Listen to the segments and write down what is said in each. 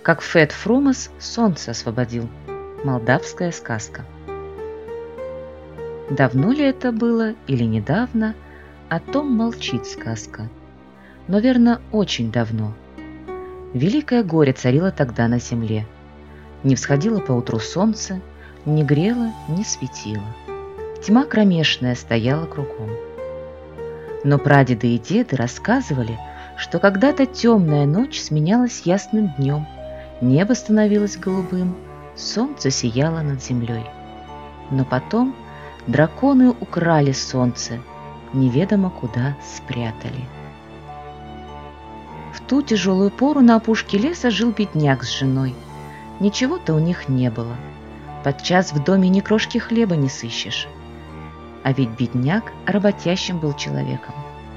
как Фет Фрумос солнце освободил. Молдавская сказка. Давно ли это было или недавно, о том молчит сказка. Но верно, очень давно. Великое горе царило тогда на земле. Не всходило поутру солнце, не грело, не светило. Тьма кромешная стояла кругом. Но прадеды и деды рассказывали, что когда-то темная ночь сменялась ясным днем, небо становилось голубым, солнце сияло над землей. Но потом драконы украли солнце, неведомо куда спрятали. В ту тяжелую пору на опушке леса жил бедняк с женой. Ничего-то у них не было. Подчас в доме ни крошки хлеба не сыщешь. А ведь бедняк работящим был человеком.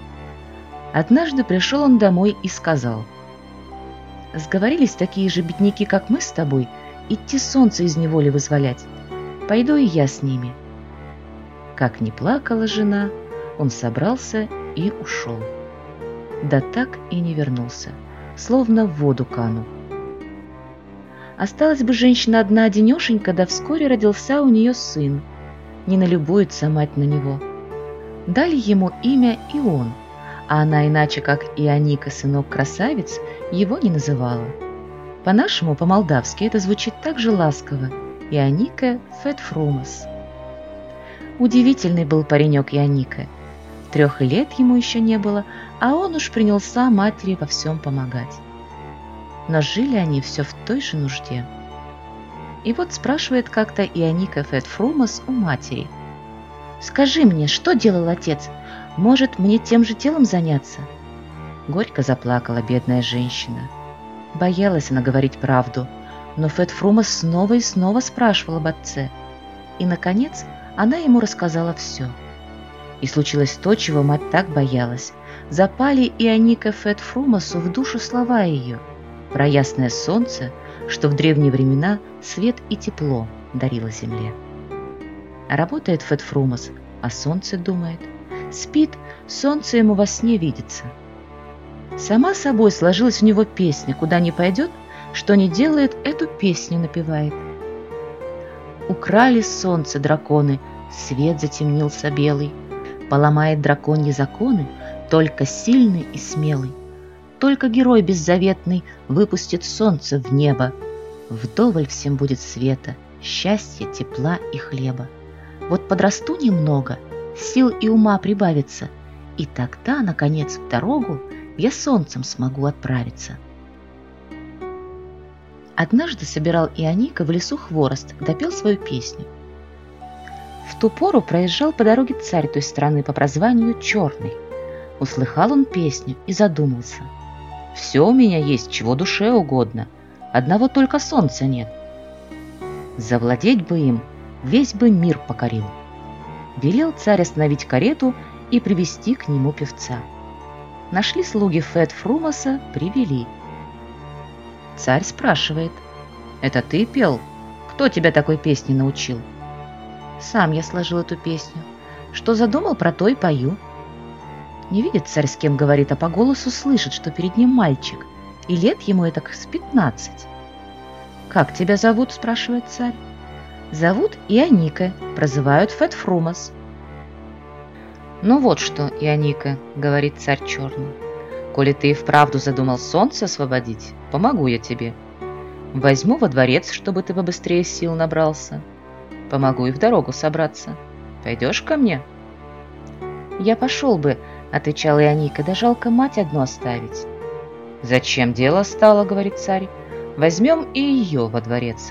Однажды пришел он домой и сказал: «Сговорились такие же бедняки, как мы с тобой, идти солнце из неволи вызволять. Пойду и я с ними». Как ни плакала жена, он собрался и ушел. Да так и не вернулся, словно в воду канул. Осталась бы женщина одна-одинешенька, да вскоре родился у нее сын. Не налюбуется мать на него. Дали ему имя Ион, а она иначе, как Ионика, сынок красавиц, его не называла. По-нашему, по-молдавски, это звучит так же ласково. Ионика Фет Фрумос. Удивительный был паренек Ионика. 3 лет ему еще не было, а он уж принялся матери во всем помогать. Но жили они все в той же нужде. И вот спрашивает как-то Ионика Фет Фрумос у матери: «Скажи мне, что делал отец? Может, мне тем же делом заняться?» Горько заплакала бедная женщина. Боялась она говорить правду, но Фет Фрумос снова и снова спрашивал об отце. И, наконец, она ему рассказала все. И случилось то, чего мать так боялась. Запали Ионика Фет Фрумосу в душу слова ее про ясное солнце, что в древние времена свет и тепло дарило земле. Работает Фет Фрумос, о солнце думает. Спит, солнце ему во сне видится. Сама собой сложилась у него песня, куда ни пойдет, что ни делает, эту песню напевает. Украли солнце драконы, свет затемнился белый. Поломает драконьи законы только сильный и смелый. Только герой беззаветный выпустит солнце в небо. Вдоволь всем будет света, счастья, тепла и хлеба. Вот подрасту немного, сил и ума прибавится, и тогда, наконец, в дорогу я солнцем смогу отправиться. Однажды собирал Ионика в лесу хворост, допел свою песню. В ту пору проезжал по дороге царь той страны по прозванию Черный. Услыхал он песню и задумался. «Все у меня есть, чего душе угодно, одного только солнца нет. Завладеть бы им, весь бы мир покорил». Велел царь остановить карету и привести к нему певца. Нашли слуги Фет Фрумоса, привели. Царь спрашивает: «Это ты пел? Кто тебя такой песне научил?» «Сам я сложил эту песню. Что задумал, про то и пою». Не видит царь, с кем говорит, а по голосу слышит, что перед ним мальчик, и лет ему этак с 15. «Как тебя зовут?» – спрашивает царь. «Зовут Ионика, прозывают Фет Фрумос». «Ну вот что, Ионика, – говорит царь Черный, – коли ты и вправду задумал солнце освободить, помогу я тебе. Возьму во дворец, чтобы ты побыстрее сил набрался. Помогу и в дорогу собраться. Пойдешь ко мне?» «Я пошел бы, – отвечал Ионика, – да жалко мать одну оставить». «Зачем дело стало?» – говорит царь. «Возьмем и ее во дворец».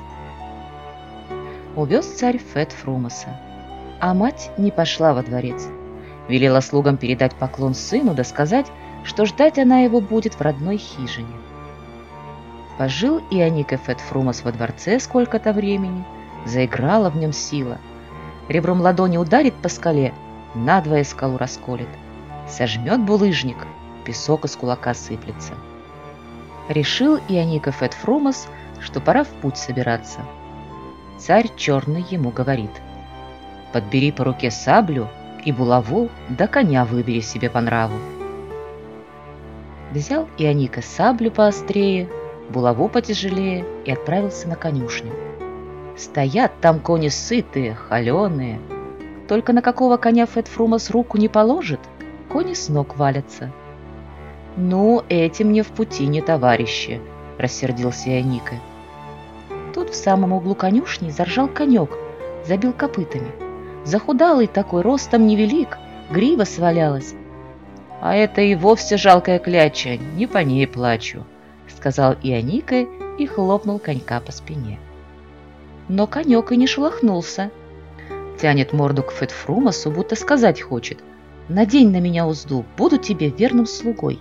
Увез царь Фет Фрумоса, а мать не пошла во дворец. Велела слугам передать поклон сыну, да сказать, что ждать она его будет в родной хижине. Пожил Ионика Фет Фрумос во дворце сколько-то времени, заиграла в нем сила. Ребром ладони ударит по скале, надвое скалу расколет. Сожмет булыжник, песок из кулака сыплется. Решил Ионика Фет Фрумос, что пора в путь собираться. Царь Черный ему говорит: «Подбери по руке саблю и булаву, да коня выбери себе по нраву». Взял Ионика саблю поострее, булаву потяжелее и отправился на конюшню. Стоят там кони сытые, холеные. Только на какого коня Фет-Фрумас руку не положит, кони с ног валятся. «Ну, эти мне в пути не товарищи», — рассердился Ионика. Тут в самом углу конюшни заржал конек, забил копытами. Захудалый такой, ростом невелик, грива свалялась. «А это и вовсе жалкая кляча, не по ней плачу», — сказал Ионика и хлопнул конька по спине. Но конек и не шелохнулся. Тянет морду к Фет-Фрумасу, будто сказать хочет: «Надень на меня узду, буду тебе верным слугой».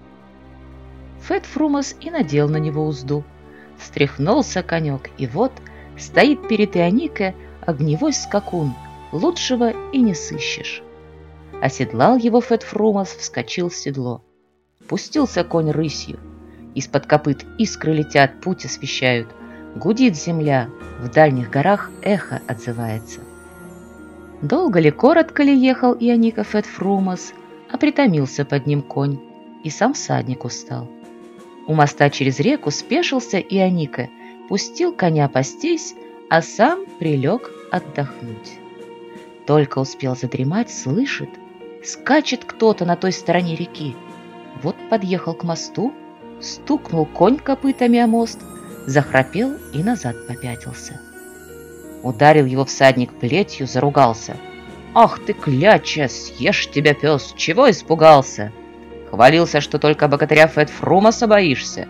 Фет-Фрумас и надел на него узду. Встряхнулся конек, и вот стоит перед Ионика огневой скакун, лучшего и не сыщешь. Оседлал его Фет-Фрумас, вскочил в седло. Пустился конь рысью. Из-под копыт искры летят, путь освещают. Гудит земля, в дальних горах эхо отзывается. Долго ли, коротко ли ехал Ионика Фет-Фрумас, а притомился под ним конь, и сам всадник устал. У моста через реку спешился Ионика, пустил коня пастись, а сам прилег отдохнуть. Только успел задремать, слышит, скачет кто-то на той стороне реки. Вот подъехал к мосту, стукнул конь копытами о мост, захрапел и назад попятился. Ударил его всадник плетью, заругался. «Ах ты, кляча, съешь тебя, пес, чего испугался? Хвалился, что только богатыря Фет-Фрумаса боишься».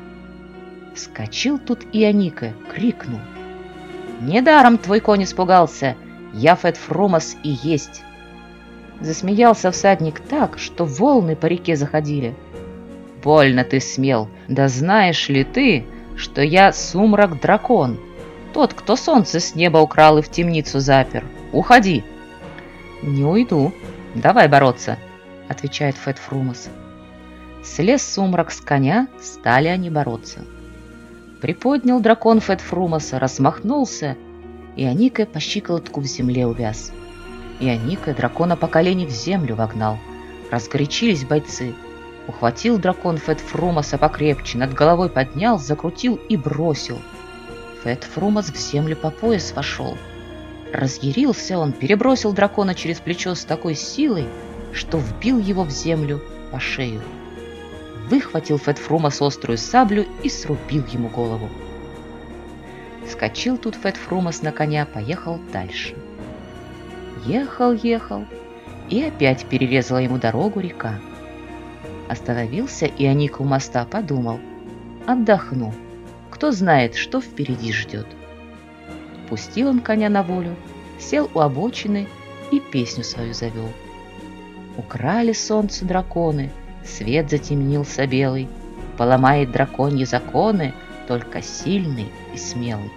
Вскочил тут Ионика, крикнул: «Недаром твой конь испугался, я Фет-Фрумас и есть». Засмеялся всадник так, что волны по реке заходили. «Больно ты смел, да знаешь ли ты, что я Сумрак-дракон, тот, кто солнце с неба украл и в темницу запер. Уходи». «Не уйду, давай бороться», — отвечает Фет-Фрумас. Слез Сумрак с коня, стали они бороться. Приподнял дракон Фет-Фрумаса, размахнулся, Ионика по щиколотку в земле увяз. Ионика дракона по колени в землю вогнал. Разгорячились бойцы. Ухватил дракон Фет-Фрумаса покрепче, над головой поднял, закрутил и бросил. Фет-Фрумас в землю по пояс вошел. Разъярился он, перебросил дракона через плечо с такой силой, что вбил его в землю по шею. Выхватил Фет-Фрумас острую саблю и срубил ему голову. Скочил тут Фет-Фрумас на коня, поехал дальше. Ехал, и опять перерезала ему дорогу река. Остановился Ионика у моста, подумал: отдохну, кто знает, что впереди ждет. Пустил он коня на волю, сел у обочины и песню свою завел. Украли солнце драконы, свет затемнился белый, поломает драконьи законы только сильный и смелый.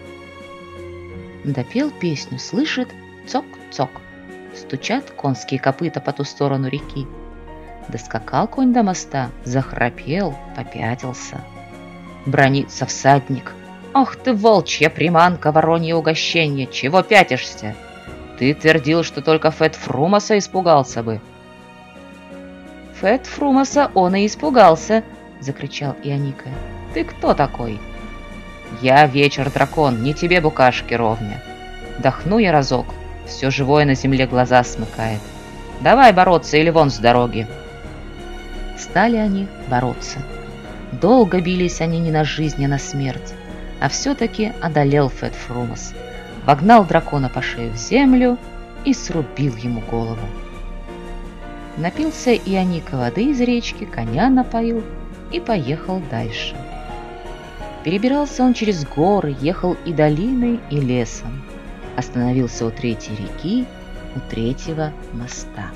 Допел песню, слышит: цок-цок, стучат конские копыта по ту сторону реки. Доскакал конь до моста, захрапел, попятился. Бранится всадник: «Ах ты, волчья приманка, воронье угощенье, чего пятишься? Ты твердил, что только Фет-Фрумаса испугался бы». «Фет-Фрумаса он и испугался», — закричал Ионика. «Ты кто такой?» «Я Вечер-дракон, не тебе букашки ровня. Дохну я разок, все живое на земле глаза смыкает. Давай бороться или вон с дороги». Стали они бороться. Долго бились они не на жизнь, а на смерть. А все-таки одолел Фет-Фрумас, вогнал дракона по шею в землю и срубил ему голову. Напился Ионика воды из речки, коня напоил и поехал дальше. Перебирался он через горы, ехал и долиной, и лесом. Остановился у третьей реки, у третьего моста.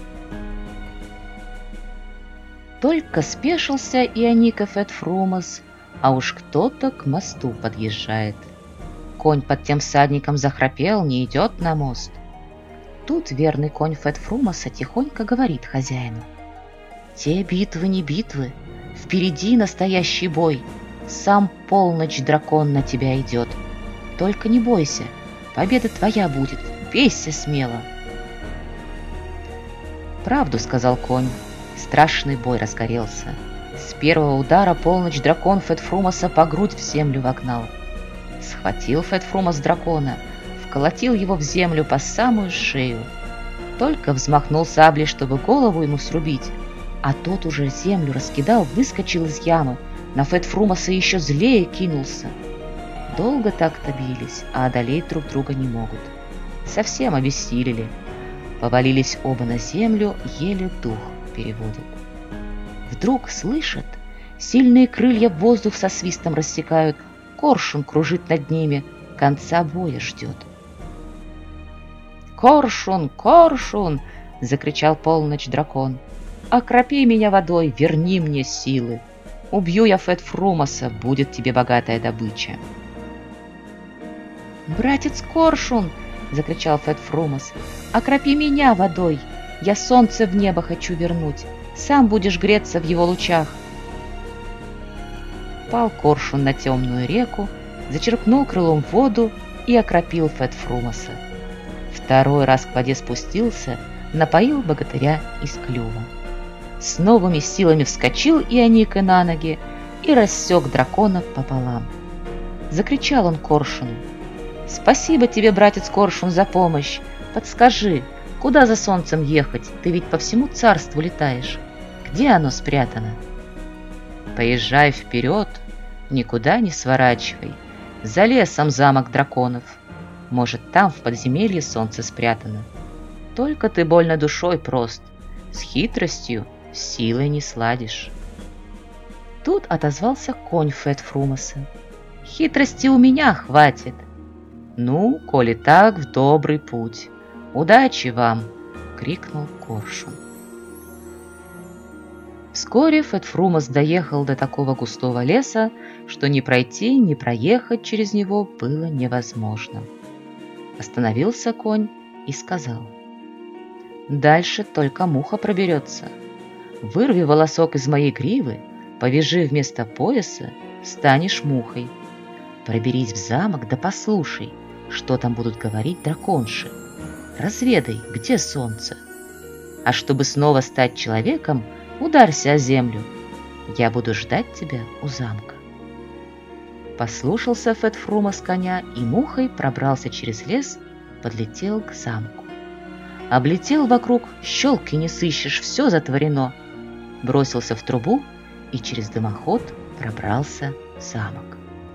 Только спешился Ионика Фет-Фрумас, а уж кто-то к мосту подъезжает. Конь под тем всадником захрапел, не идет на мост. Тут верный конь Фет-Фрумаса тихонько говорит хозяину: «Те битвы не битвы, впереди настоящий бой. Сам полночь дракон на тебя идет. Только не бойся, победа твоя будет, бейся смело». «Правду сказал конь, страшный бой разгорелся. С первого удара полночь дракон Фетфрумаса по грудь в землю вогнал. Схватил Фетфрумас дракона, вколотил его в землю по самую шею. Только взмахнул саблей, чтобы голову ему срубить, а тот уже землю раскидал, выскочил из ямы, на Фетфрумаса еще злее кинулся. Долго так-то бились, а одолеть друг друга не могут. Совсем обессилели. Повалились оба на землю, еле дух переводят. Вдруг слышат, сильные крылья в воздух со свистом рассекают, коршун кружит над ними, конца боя ждет. «Коршун, коршун!» — закричал полночь дракон. «Окропи меня водой, верни мне силы. Убью я Фетфрумаса, будет тебе богатая добыча». «Братец Коршун!» — закричал Фетфрумас. «Окропи меня водой, я солнце в небо хочу вернуть, сам будешь греться в его лучах». Пал Коршун на темную реку, зачерпнул крылом воду и окропил Фетфрумаса. Второй раз к воде спустился, напоил богатыря из клюва. С новыми силами вскочил Ионика на ноги и рассек дракона пополам. Закричал он Коршуну: «Спасибо тебе, братец Коршун, за помощь. Подскажи, куда за солнцем ехать? Ты ведь по всему царству летаешь. Где оно спрятано?» «Поезжай вперед, никуда не сворачивай. За лесом замок драконов. Может, там в подземелье солнце спрятано. Только ты больно душой прост. С хитростью, с силой не сладишь». Тут отозвался конь Фетфрумаса: «Хитрости у меня хватит». «Ну, коли так, в добрый путь. Удачи вам!» — крикнул Коршун. Вскоре Фетфрумас доехал до такого густого леса, что ни пройти, ни проехать через него было невозможно. Остановился конь и сказал: «Дальше только муха проберется. Вырви волосок из моей гривы, повяжи вместо пояса, станешь мухой. Проберись в замок да послушай, что там будут говорить драконши. Разведай, где солнце. А чтобы снова стать человеком, ударься о землю. Я буду ждать тебя у замка». Послушался Фетфрумас коня и мухой пробрался через лес, подлетел к замку. Облетел вокруг, щелки не сыщешь, все затворено. Бросился в трубу и через дымоход пробрался в замок.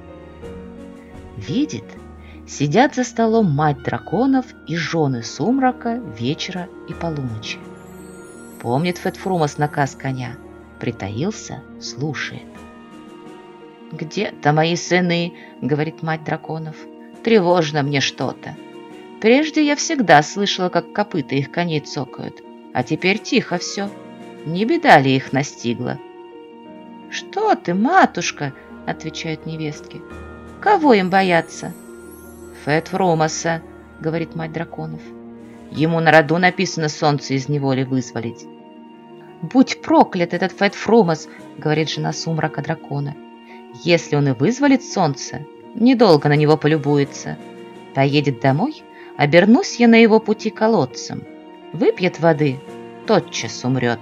Видит, сидят за столом мать драконов и жены Сумрака, Вечера и Полуночи. Помнит Фетфрумас наказ коня, притаился, слушает. «Где-то мои сыны», — говорит мать драконов, — «тревожно мне что-то. Прежде я всегда слышала, как копыта их коней цокают, а теперь тихо все. Не беда ли их настигла?» «Что ты, матушка?» — отвечают невестки. «Кого им бояться?» «Фетфрумаса», — говорит мать драконов. «Ему на роду написано солнце из неволи вызволить». «Будь проклят этот Фетфрумас», — говорит жена Сумрака дракона. «Если он и вызволит солнце, недолго на него полюбуется. Поедет домой, обернусь я на его пути колодцем. Выпьет воды, тотчас умрет».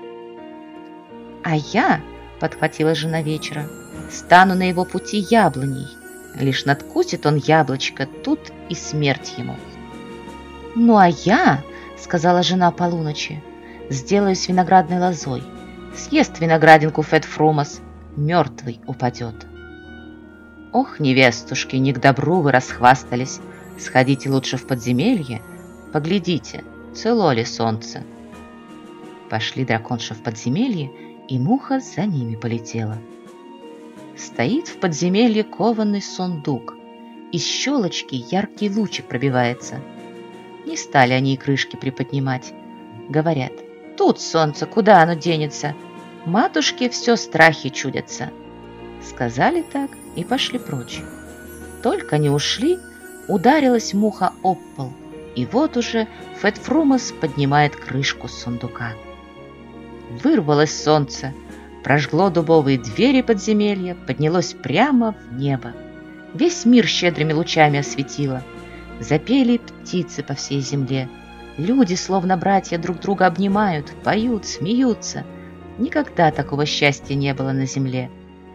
«А я», — подхватила жена Вечера, — «стану на его пути яблоней. Лишь надкусит он яблочко, тут и смерть ему». «Ну а я», — сказала жена Полуночи, — «сделаюсь виноградной лозой. Съест виноградинку Фетфрумас, мертвый упадет». «Ох, невестушки, не к добру вы расхвастались. Сходите лучше в подземелье, поглядите, цело ли солнце». Пошли драконши в подземелье, и муха за ними полетела. Стоит в подземелье кованный сундук. Из щелочки яркий лучик пробивается. Не стали они и крышки приподнимать. Говорят: «Тут солнце, куда оно денется? Матушке все страхи чудятся». Сказали так и пошли прочь. Только не ушли, ударилась муха об пол, и вот уже Фетфрумас поднимает крышку сундука. Вырвалось солнце, прожгло дубовые двери подземелья, поднялось прямо в небо. Весь мир щедрыми лучами осветило. Запели птицы по всей земле. Люди, словно братья, друг друга обнимают, поют, смеются. Никогда такого счастья не было на земле.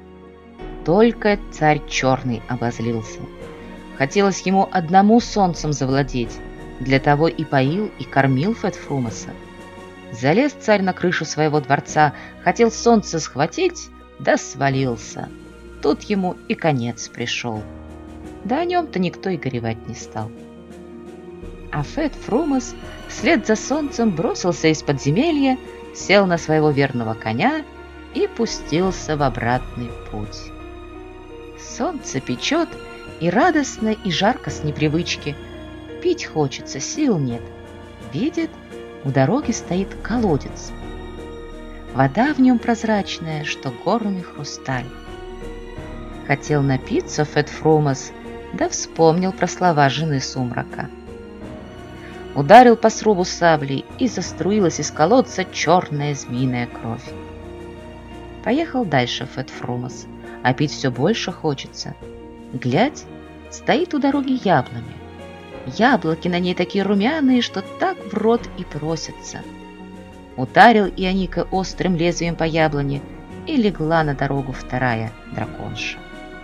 Только царь Черный обозлился. Хотелось ему одному солнцем завладеть, для того и поил, и кормил Фет-Фрумаса. Залез царь на крышу своего дворца, хотел солнце схватить, да свалился. Тут ему и конец пришел. Да о нем-то никто и горевать не стал. А Фет-Фрумас вслед за солнцем бросился из подземелья, сел на своего верного коня и пустился в обратный путь. Солнце печет, и радостно, и жарко с непривычки. Пить хочется, сил нет. Видит, у дороги стоит колодец. Вода в нем прозрачная, что горный хрусталь. Хотел напиться Фет-Фрумас, да вспомнил про слова жены Сумрака. Ударил по срубу саблей, и заструилась из колодца черная змеиная кровь. Поехал дальше Фет-Фрумас, а пить все больше хочется. Глядь, стоит у дороги яблоня. Яблоки на ней такие румяные, что так в рот и просятся. Ударил Ионика острым лезвием по яблоне, и легла на дорогу вторая драконша.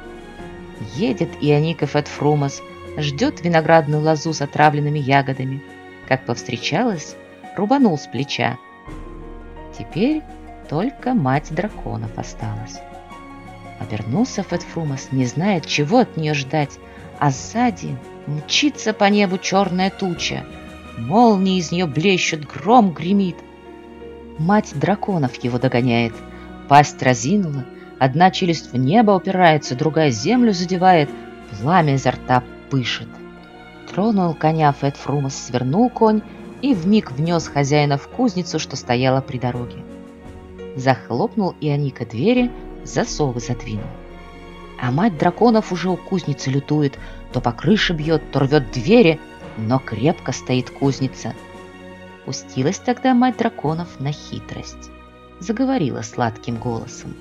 Едет Ионика Фет-Фрумас, ждет виноградную лозу с отравленными ягодами. Как повстречалась, рубанул с плеча. Теперь только мать драконов осталась. Обернулся Фет-Фрумас, не знает, чего от нее ждать, а сзади мчится по небу черная туча. Молнии из нее блещут, гром гремит. Мать драконов его догоняет. Пасть разинула, одна челюсть в небо упирается, другая землю задевает, пламя изо рта пышет. Тронул коня Фет-Фрумас, свернул конь и вмиг внес хозяина в кузницу, что стояла при дороге. Захлопнул Ионика двери, засовы задвинул. А мать драконов уже у кузницы лютует, то по крыше бьет, то рвет двери, но крепко стоит кузница. Пустилась тогда мать драконов на хитрость. Заговорила сладким голосом.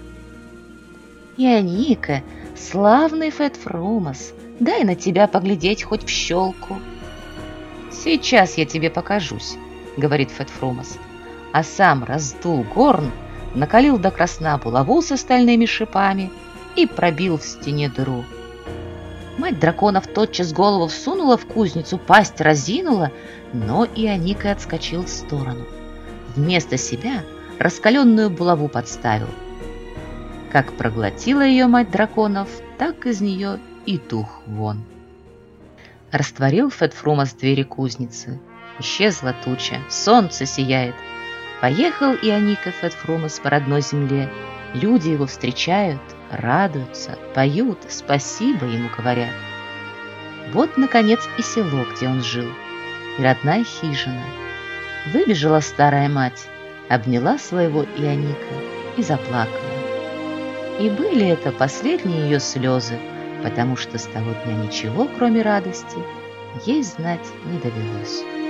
«Ионика, славный Фет-Фрумас, дай на тебя поглядеть хоть в щелку». «Сейчас я тебе покажусь», — говорит Фет-Фрумас, а сам раздул горн, накалил до красна булаву с стальными шипами и пробил в стене дыру. Мать драконов тотчас голову всунула в кузницу, пасть разинула, но Ионика отскочил в сторону. Вместо себя раскаленную булаву подставил. Как проглотила ее мать драконов, так из нее и дух вон. Растворил Фет-Фрумас двери кузницы. Исчезла туча, солнце сияет. Поехал Ионика Фет-Фрумас по родной земле. Люди его встречают, радуются, поют, спасибо ему говорят. Вот, наконец, и село, где он жил, и родная хижина. Выбежала старая мать, обняла своего Ионика и заплакала. И были это последние ее слезы, потому что с того дня ничего, кроме радости, ей знать не довелось.